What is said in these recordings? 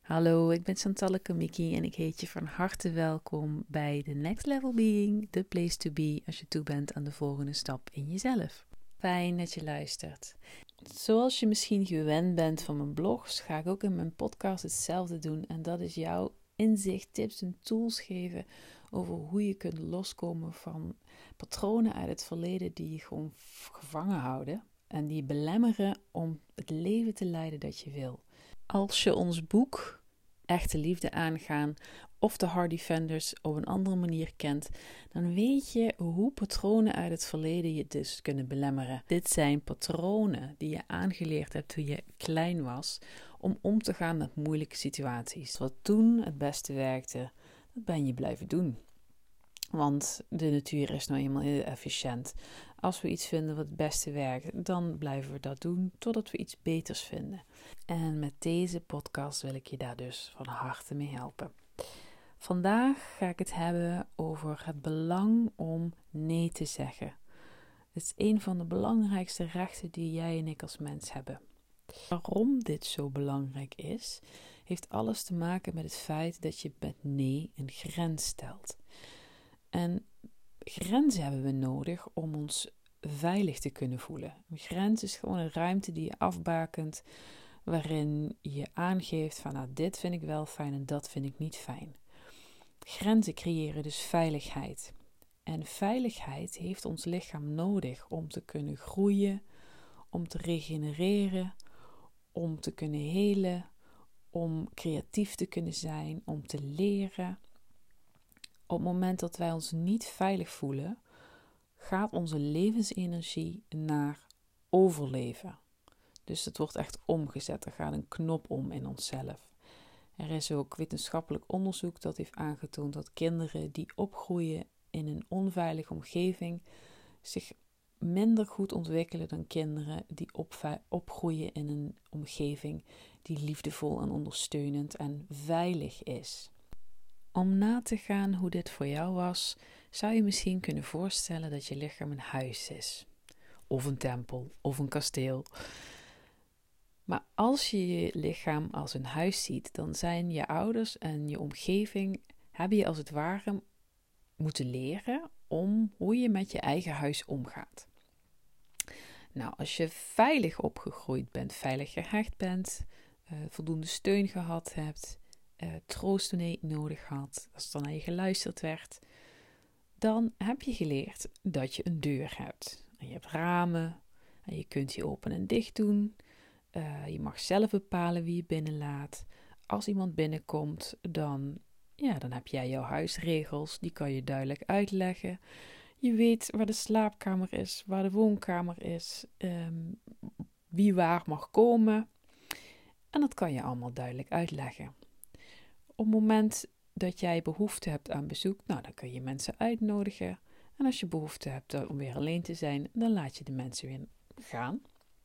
Hallo, ik ben Chantal Komiki en ik heet je van harte welkom bij The Next Level Being, the place to be als je toe bent aan de volgende stap in jezelf. Fijn dat je luistert. Zoals je misschien gewend bent van mijn blogs, ga ik ook in mijn podcast hetzelfde doen. En dat is jouw inzicht, tips en tools geven over hoe je kunt loskomen van patronen uit het verleden die je gewoon gevangen houden. En die je belemmeren om het leven te leiden dat je wil. Als je ons boek Echte Liefde aangaan of de Hard Defenders op een andere manier kent, dan weet je hoe patronen uit het verleden je dus kunnen belemmeren. Dit zijn patronen die je aangeleerd hebt toen je klein was om te gaan met moeilijke situaties. Wat toen het beste werkte, dat ben je blijven doen. Want de natuur is nou eenmaal heel efficiënt. Als we iets vinden wat het beste werkt, dan blijven we dat doen totdat we iets beters vinden. En met deze podcast wil ik je daar dus van harte mee helpen. Vandaag ga ik het hebben over het belang om nee te zeggen. Het is een van de belangrijkste rechten die jij en ik als mens hebben. Waarom dit zo belangrijk is, heeft alles te maken met het feit dat je met nee een grens stelt. En grenzen hebben we nodig om ons veilig te kunnen voelen. Een grens is gewoon een ruimte die je afbakent, waarin je aangeeft van nou, dit vind ik wel fijn en dat vind ik niet fijn. Grenzen creëren dus veiligheid. En veiligheid heeft ons lichaam nodig om te kunnen groeien, om te regenereren, om te kunnen helen, om creatief te kunnen zijn, om te leren. Op het moment dat wij ons niet veilig voelen, gaat onze levensenergie naar overleven. Dus het wordt echt omgezet. Er gaat een knop om in onszelf. Er is ook wetenschappelijk onderzoek dat heeft aangetoond dat kinderen die opgroeien in een onveilige omgeving zich minder goed ontwikkelen dan kinderen die opgroeien in een omgeving die liefdevol en ondersteunend en veilig is. Om na te gaan hoe dit voor jou was, zou je misschien kunnen voorstellen dat je lichaam een huis is. Of een tempel, of een kasteel. Maar als je je lichaam als een huis ziet, dan zijn je ouders en je omgeving, hebben je als het ware moeten leren om hoe je met je eigen huis omgaat. Nou, als je veilig opgegroeid bent, veilig gehecht bent, voldoende steun gehad hebt, troost wanneer je het nodig had, als er naar je geluisterd werd, dan heb je geleerd dat je een deur hebt. En je hebt ramen en je kunt die open en dicht doen. Je mag zelf bepalen wie je binnenlaat. Als iemand binnenkomt, dan heb jij jouw huisregels. Die kan je duidelijk uitleggen. Je weet waar de slaapkamer is, waar de woonkamer is, wie waar mag komen. En dat kan je allemaal duidelijk uitleggen. Op het moment dat jij behoefte hebt aan bezoek, dan kun je mensen uitnodigen. En als je behoefte hebt om weer alleen te zijn, dan laat je de mensen weer gaan.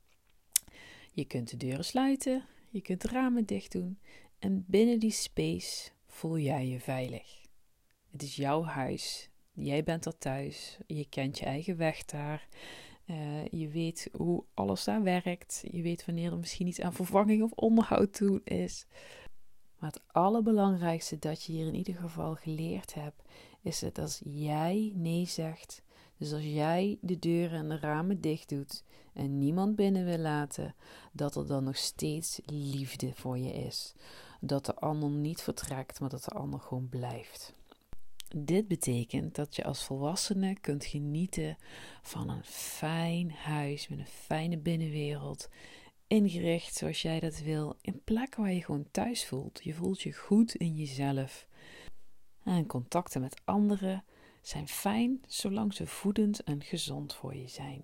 Je kunt de deuren sluiten, je kunt de ramen dicht doen en binnen die space voel jij je veilig. Het is jouw huis, jij bent er thuis, je kent je eigen weg daar, je weet hoe alles daar werkt, je weet wanneer er misschien iets aan vervanging of onderhoud toe is. Maar het allerbelangrijkste dat je hier in ieder geval geleerd hebt, is dat als jij nee zegt, dus als jij de deuren en de ramen dicht doet en niemand binnen wil laten, dat er dan nog steeds liefde voor je is. Dat de ander niet vertrekt, maar dat de ander gewoon blijft. Dit betekent dat je als volwassene kunt genieten van een fijn huis met een fijne binnenwereld, ingericht zoals jij dat wil, in plekken waar je gewoon thuis voelt. Je voelt je goed in jezelf. En contacten met anderen zijn fijn zolang ze voedend en gezond voor je zijn.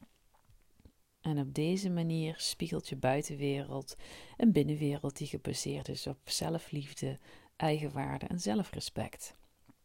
En op deze manier spiegelt je buitenwereld een binnenwereld die gebaseerd is op zelfliefde, eigenwaarde en zelfrespect.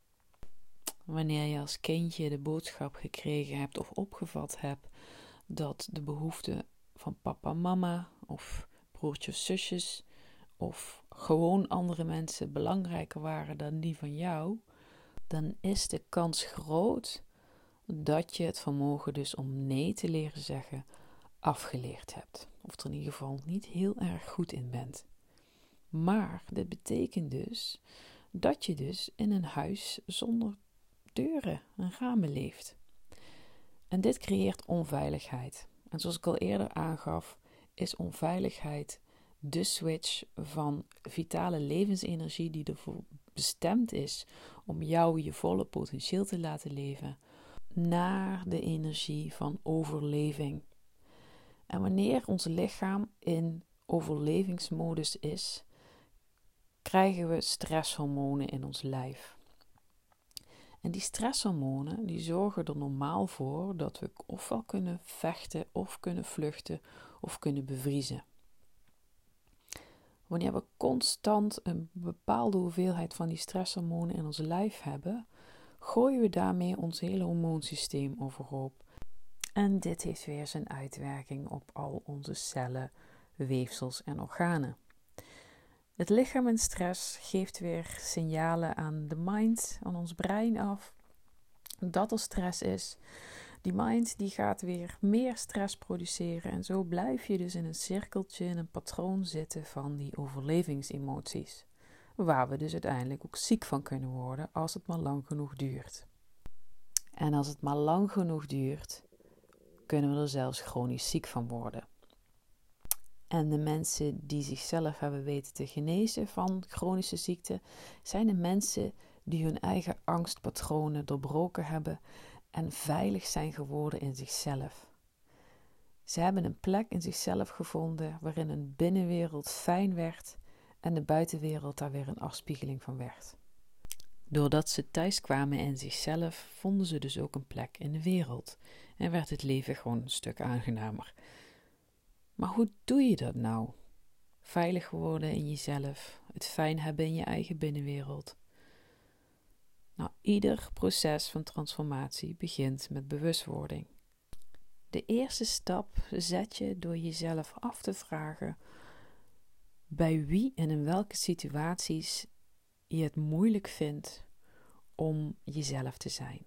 Wanneer je als kindje de boodschap gekregen hebt of opgevat hebt dat de behoeften van papa, mama of broertjes, zusjes of gewoon andere mensen belangrijker waren dan die van jou, dan is de kans groot dat je het vermogen dus om nee te leren zeggen afgeleerd hebt. Of er in ieder geval niet heel erg goed in bent. Maar dit betekent dus dat je dus in een huis zonder deuren en ramen leeft. En dit creëert onveiligheid. En zoals ik al eerder aangaf, is onveiligheid de switch van vitale levensenergie die ervoor bestemd is om jou je volle potentieel te laten leven, naar de energie van overleving. En wanneer ons lichaam in overlevingsmodus is, krijgen we stresshormonen in ons lijf. En die stresshormonen die zorgen er normaal voor dat we ofwel kunnen vechten, of kunnen vluchten, of kunnen bevriezen. Wanneer we constant een bepaalde hoeveelheid van die stresshormonen in ons lijf hebben, gooien we daarmee ons hele hormoonsysteem overhoop. En dit heeft weer zijn uitwerking op al onze cellen, weefsels en organen. Het lichaam in stress geeft weer signalen aan de mind, aan ons brein af, dat er stress is. Die mind die gaat weer meer stress produceren en zo blijf je dus in een cirkeltje, in een patroon zitten van die overlevingsemoties. Waar we dus uiteindelijk ook ziek van kunnen worden als het maar lang genoeg duurt. En als het maar lang genoeg duurt, kunnen we er zelfs chronisch ziek van worden. En de mensen die zichzelf hebben weten te genezen van chronische ziekte, zijn de mensen die hun eigen angstpatronen doorbroken hebben en veilig zijn geworden in zichzelf. Ze hebben een plek in zichzelf gevonden waarin een binnenwereld fijn werd en de buitenwereld daar weer een afspiegeling van werd. Doordat ze thuis kwamen in zichzelf, vonden ze dus ook een plek in de wereld en werd het leven gewoon een stuk aangenamer. Maar hoe doe je dat nou? Veilig worden in jezelf, het fijn hebben in je eigen binnenwereld. Nou, ieder proces van transformatie begint met bewustwording. De eerste stap zet je door jezelf af te vragen bij wie en in welke situaties je het moeilijk vindt om jezelf te zijn.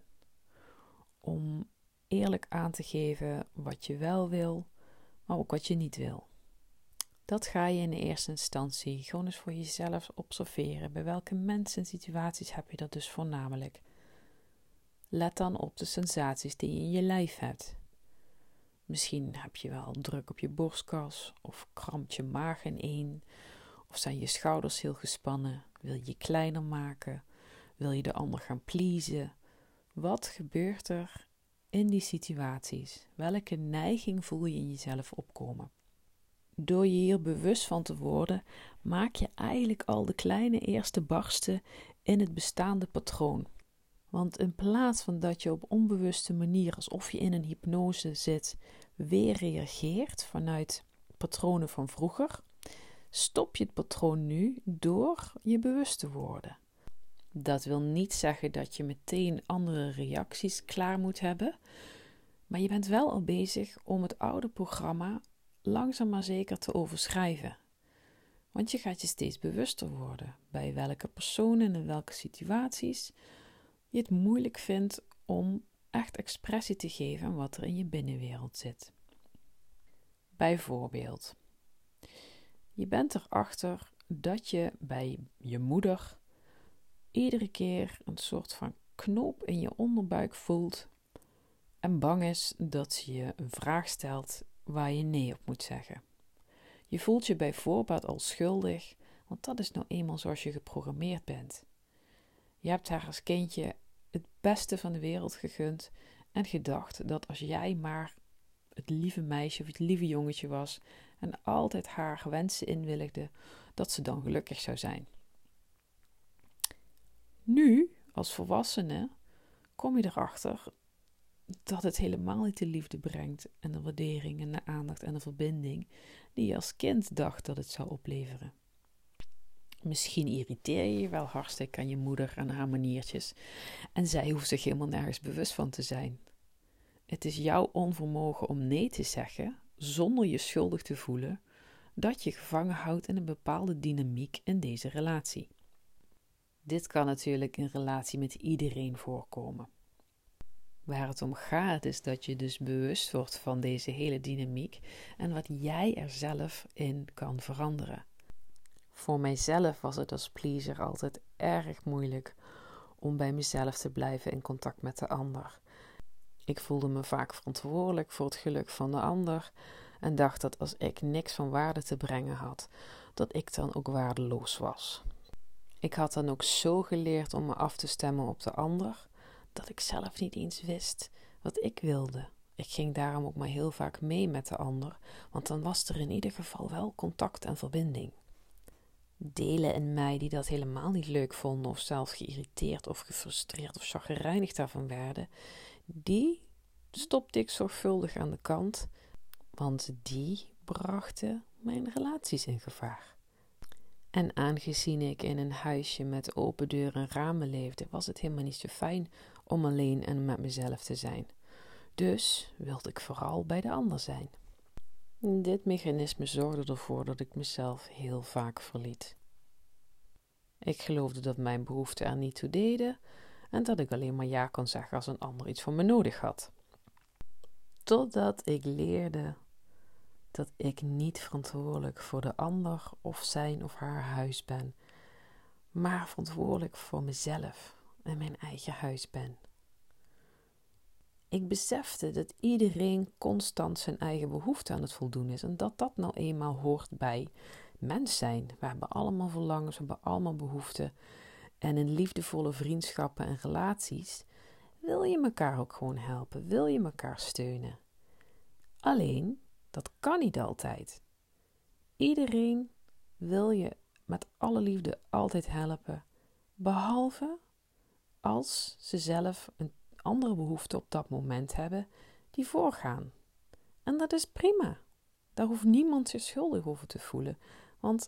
Om eerlijk aan te geven wat je wel wil, maar ook wat je niet wil. Dat ga je in de eerste instantie gewoon eens voor jezelf observeren. Bij welke mensen en situaties heb je dat dus voornamelijk? Let dan op de sensaties die je in je lijf hebt. Misschien heb je wel druk op je borstkas, of krampt je maag ineen, of zijn je schouders heel gespannen. Wil je je kleiner maken? Wil je de ander gaan pleasen? Wat gebeurt er in die situaties? Welke neiging voel je in jezelf opkomen? Door je hier bewust van te worden, maak je eigenlijk al de kleine eerste barsten in het bestaande patroon. Want in plaats van dat je op onbewuste manier, alsof je in een hypnose zit, weer reageert vanuit patronen van vroeger, stop je het patroon nu door je bewust te worden. Dat wil niet zeggen dat je meteen andere reacties klaar moet hebben, maar je bent wel al bezig om het oude programma langzaam maar zeker te overschrijven. Want je gaat je steeds bewuster worden bij welke personen en welke situaties je het moeilijk vindt om echt expressie te geven aan wat er in je binnenwereld zit. Bijvoorbeeld, je bent erachter dat je bij je moeder iedere keer een soort van knoop in je onderbuik voelt en bang is dat ze je een vraag stelt waar je nee op moet zeggen. Je voelt je bij voorbaat al schuldig, want dat is nou eenmaal zoals je geprogrammeerd bent. Je hebt haar als kindje het beste van de wereld gegund en gedacht dat als jij maar het lieve meisje of het lieve jongetje was en altijd haar wensen inwilligde, dat ze dan gelukkig zou zijn. Nu, als volwassene, kom je erachter dat het helemaal niet de liefde brengt en de waardering en de aandacht en de verbinding die je als kind dacht dat het zou opleveren. Misschien irriteer je je wel hartstikke aan je moeder en haar maniertjes en zij hoeft zich helemaal nergens bewust van te zijn. Het is jouw onvermogen om nee te zeggen zonder je schuldig te voelen dat je gevangen houdt in een bepaalde dynamiek in deze relatie. Dit kan natuurlijk in relatie met iedereen voorkomen. Waar het om gaat is dat je dus bewust wordt van deze hele dynamiek en wat jij er zelf in kan veranderen. Voor mijzelf was het als pleaser altijd erg moeilijk om bij mezelf te blijven in contact met de ander. Ik voelde me vaak verantwoordelijk voor het geluk van de ander en dacht dat als ik niks van waarde te brengen had, dat ik dan ook waardeloos was. Ik had dan ook zo geleerd om me af te stemmen op de ander, dat ik zelf niet eens wist wat ik wilde. Ik ging daarom ook maar heel vaak mee met de ander, want dan was er in ieder geval wel contact en verbinding. Delen in mij die dat helemaal niet leuk vonden of zelfs geïrriteerd of gefrustreerd of chagrijnig daarvan werden, die stopte ik zorgvuldig aan de kant, want die brachten mijn relaties in gevaar. En aangezien ik in een huisje met open deuren en ramen leefde, was het helemaal niet zo fijn om alleen en met mezelf te zijn. Dus wilde ik vooral bij de ander zijn. Dit mechanisme zorgde ervoor dat ik mezelf heel vaak verliet. Ik geloofde dat mijn behoeften er niet toe deden en dat ik alleen maar ja kon zeggen als een ander iets van me nodig had. Totdat ik leerde dat ik niet verantwoordelijk voor de ander of zijn of haar huis ben, maar verantwoordelijk voor mezelf en mijn eigen huis ben. Ik besefte dat iedereen constant zijn eigen behoeften aan het voldoen is en dat dat nou eenmaal hoort bij mens zijn. We hebben allemaal verlangens, we hebben allemaal behoeften en in liefdevolle vriendschappen en relaties wil je elkaar ook gewoon helpen, wil je elkaar steunen. Alleen, dat kan niet altijd. Iedereen wil je met alle liefde altijd helpen, behalve als ze zelf een andere behoeften op dat moment hebben die voorgaan. En dat is prima. Daar hoeft niemand zich schuldig over te voelen. Want,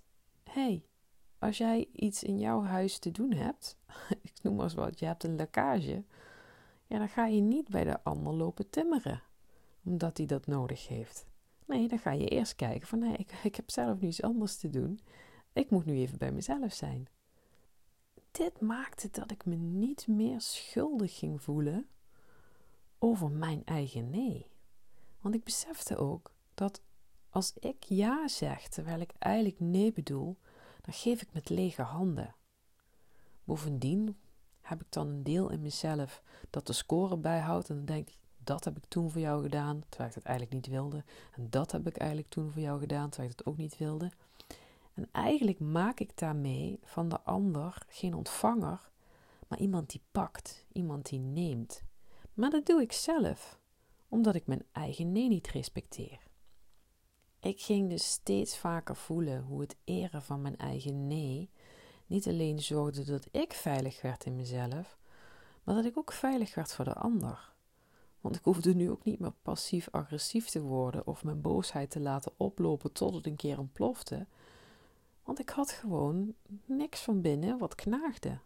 als jij iets in jouw huis te doen hebt, ik noem maar eens wat, je hebt een lekkage, ja, dan ga je niet bij de ander lopen timmeren, omdat hij dat nodig heeft. Nee, dan ga je eerst kijken van, ik heb zelf nu iets anders te doen. Ik moet nu even bij mezelf zijn. Dit maakte dat ik me niet meer schuldig ging voelen over mijn eigen nee. Want ik besefte ook dat als ik ja zeg terwijl ik eigenlijk nee bedoel, dan geef ik met lege handen. Bovendien heb ik dan een deel in mezelf dat de score bijhoudt en dan denk ik, dat heb ik toen voor jou gedaan, terwijl ik het eigenlijk niet wilde. En dat heb ik eigenlijk toen voor jou gedaan, terwijl ik het ook niet wilde. En eigenlijk maak ik daarmee van de ander geen ontvanger, maar iemand die pakt, iemand die neemt. Maar dat doe ik zelf, omdat ik mijn eigen nee niet respecteer. Ik ging dus steeds vaker voelen hoe het eren van mijn eigen nee niet alleen zorgde dat ik veilig werd in mezelf, maar dat ik ook veilig werd voor de ander. Want ik hoefde nu ook niet meer passief-agressief te worden of mijn boosheid te laten oplopen tot het een keer ontplofte, want ik had gewoon niks van binnen wat knaagde.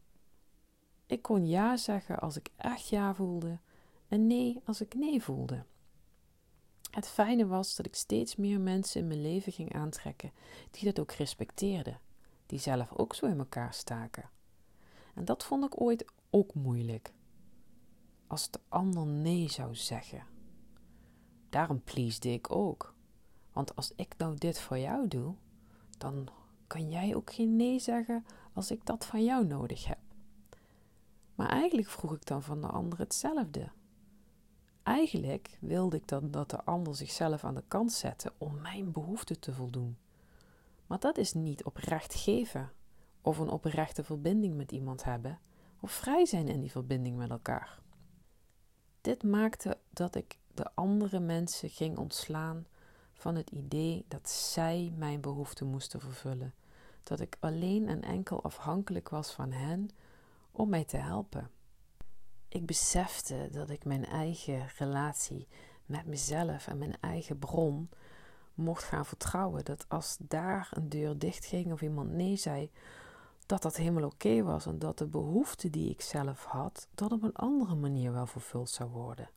Ik kon ja zeggen als ik echt ja voelde en nee als ik nee voelde. Het fijne was dat ik steeds meer mensen in mijn leven ging aantrekken die dat ook respecteerden, die zelf ook zo in elkaar staken. En dat vond ik ooit ook moeilijk, als de ander nee zou zeggen. Daarom pleasde ik ook, want als ik nou dit voor jou doe, dan kan jij ook geen nee zeggen als ik dat van jou nodig heb. Maar eigenlijk vroeg ik dan van de ander hetzelfde. Eigenlijk wilde ik dan dat de ander zichzelf aan de kant zette om mijn behoeften te voldoen. Maar dat is niet oprecht geven, of een oprechte verbinding met iemand hebben, of vrij zijn in die verbinding met elkaar. Dit maakte dat ik de andere mensen ging ontslaan van het idee dat zij mijn behoeften moesten vervullen. Dat ik alleen en enkel afhankelijk was van hen om mij te helpen. Ik besefte dat ik mijn eigen relatie met mezelf en mijn eigen bron mocht gaan vertrouwen. Dat als daar een deur dicht ging of iemand nee zei, dat dat helemaal oké was. En dat de behoefte die ik zelf had, dat op een andere manier wel vervuld zou worden.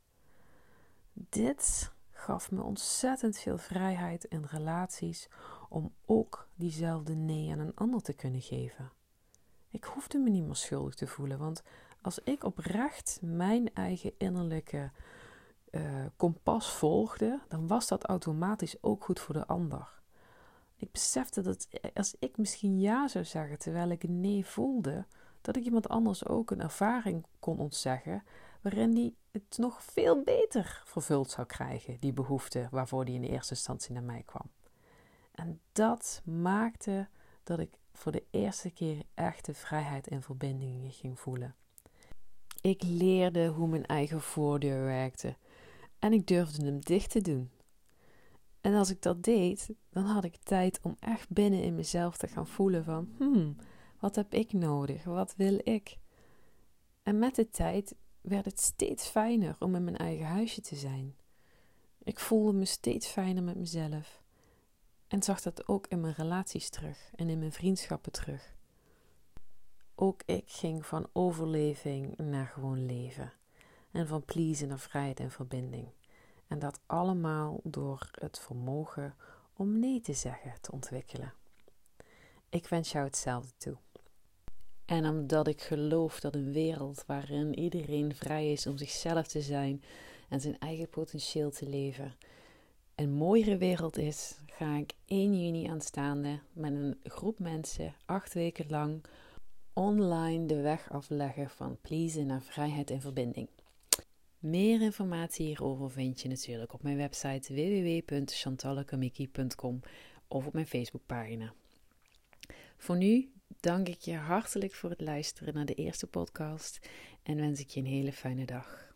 Dit gaf me ontzettend veel vrijheid in relaties om ook diezelfde nee aan een ander te kunnen geven. Ik hoefde me niet meer schuldig te voelen, want als ik oprecht mijn eigen innerlijke kompas volgde, dan was dat automatisch ook goed voor de ander. Ik besefte dat als ik misschien ja zou zeggen terwijl ik een nee voelde, dat ik iemand anders ook een ervaring kon ontzeggen waarin die het nog veel beter vervuld zou krijgen, die behoefte waarvoor die in de eerste instantie naar mij kwam. En dat maakte dat ik voor de eerste keer echte vrijheid en verbinding ging voelen. Ik leerde hoe mijn eigen voordeur werkte en ik durfde hem dicht te doen. En als ik dat deed, dan had ik tijd om echt binnen in mezelf te gaan voelen van, wat heb ik nodig? Wat wil ik? En met de tijd werd het steeds fijner om in mijn eigen huisje te zijn. Ik voelde me steeds fijner met mezelf. En zag dat ook in mijn relaties terug en in mijn vriendschappen terug. Ook ik ging van overleving naar gewoon leven. En van pleasen naar vrijheid en verbinding. En dat allemaal door het vermogen om nee te zeggen te ontwikkelen. Ik wens jou hetzelfde toe. En omdat ik geloof dat een wereld waarin iedereen vrij is om zichzelf te zijn en zijn eigen potentieel te leven een mooiere wereld is, ga ik 1 juni aanstaande met een groep mensen 8 weken lang online de weg afleggen van pleasen naar vrijheid en verbinding. Meer informatie hierover vind je natuurlijk op mijn website www.chantallekamiki.com of op mijn Facebookpagina. Voor nu dank ik je hartelijk voor het luisteren naar de eerste podcast en wens ik je een hele fijne dag.